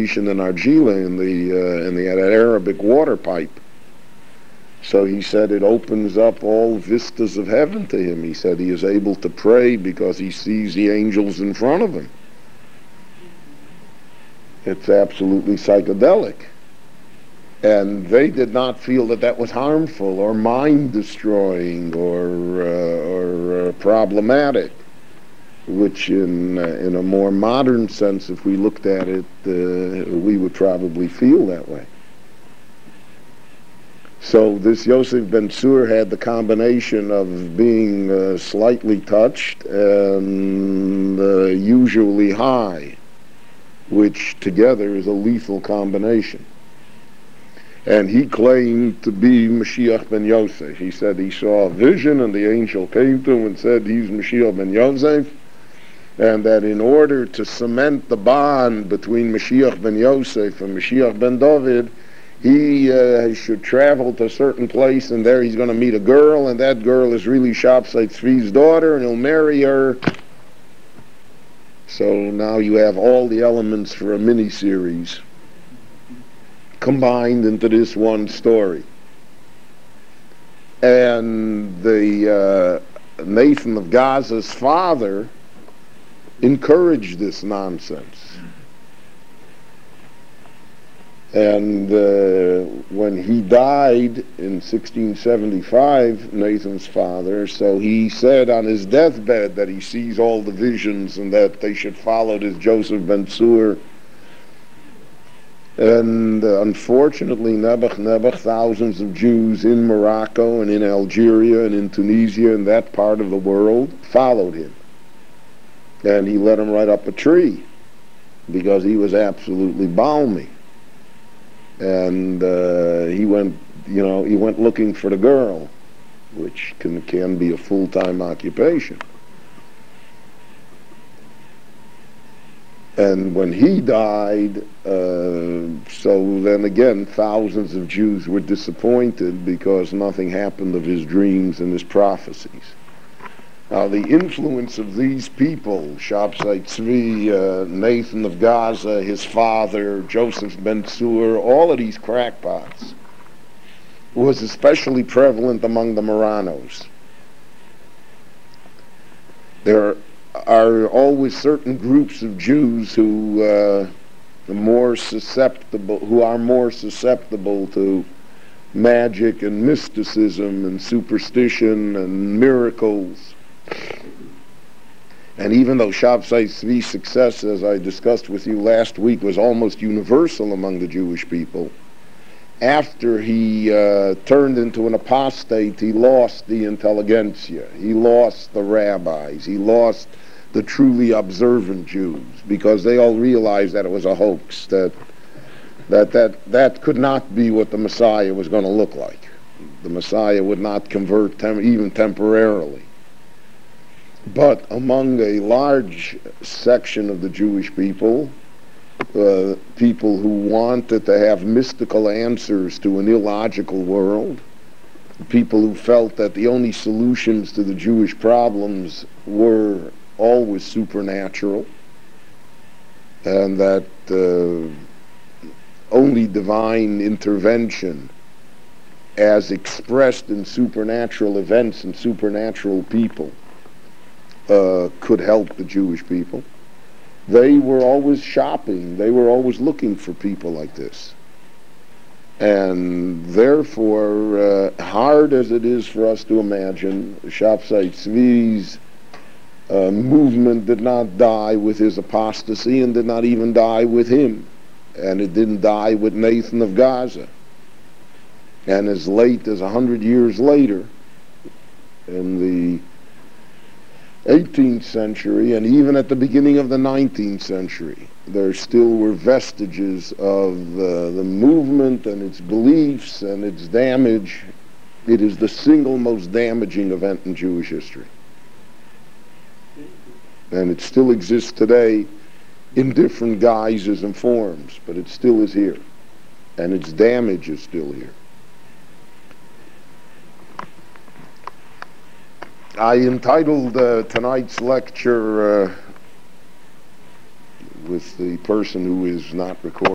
Rishon and Argila in the Arabic water pipe. So he said it opens up all vistas of heaven to him. He said he is able to pray because he sees the angels in front of him. It's absolutely psychedelic. And they did not feel that that was harmful or mind-destroying or problematic, which in a more modern sense, if we looked at it, we would probably feel that way. So this Yosef Ben Tzur had the combination of being slightly touched and usually high, which together is a lethal combination. And he claimed to be Mashiach ben Yosef. He said he saw a vision and the angel came to him and said he's Mashiach ben Yosef, and that in order to cement the bond between Mashiach ben Yosef and Mashiach ben David, he should travel to a certain place, and there he's going to meet a girl, and that girl is really Shabtai Tzvi's daughter, and he'll marry her. So now you have all the elements for a mini-series combined into this one story. And the Nathan of Gaza's father encouraged this nonsense. And when he died in 1675, Nathan's father, so he said on his deathbed that he sees all the visions and that they should follow this Joseph Ben Tzur. And unfortunately, Nebuch, thousands of Jews in Morocco and in Algeria and in Tunisia and that part of the world followed him. And he led them right up a tree because he was absolutely balmy. And he went looking for the girl, which can be a full-time occupation. And when he died, so then again, thousands of Jews were disappointed because nothing happened of his dreams and his prophecies. Now, the influence of these people, Shabtai Tzvi, Nathan of Gaza, his father, Joseph Ben Tzur, all of these crackpots, was especially prevalent among the Marranos. There are always certain groups of Jews who are more susceptible to magic and mysticism and superstition and miracles. And even though Shabtai Tzvi's success, as I discussed with you last week, was almost universal among the Jewish people, after he turned into an apostate, he lost the intelligentsia, he lost the rabbis, he lost the truly observant Jews, because they all realized that it was a hoax, that could not be what the Messiah was going to look like. The Messiah would not convert even temporarily. But among a large section of the Jewish people, people who wanted to have mystical answers to an illogical world, people who felt that the only solutions to the Jewish problems were always supernatural, and that only divine intervention as expressed in supernatural events and supernatural people could help the Jewish people. They were always shopping. They were always looking for people like this. And therefore, hard as it is for us to imagine, Shabtai Tzvi's movement did not die with his apostasy and did not even die with him. And it didn't die with Nathan of Gaza. And as late as 100 years later, in the 18th century, and even at the beginning of the 19th century, there still were vestiges of the movement and its beliefs and its damage. It is the single most damaging event in Jewish history. And it still exists today in different guises and forms, but it still is here. And its damage is still here. I entitled tonight's lecture with the person who is not recording.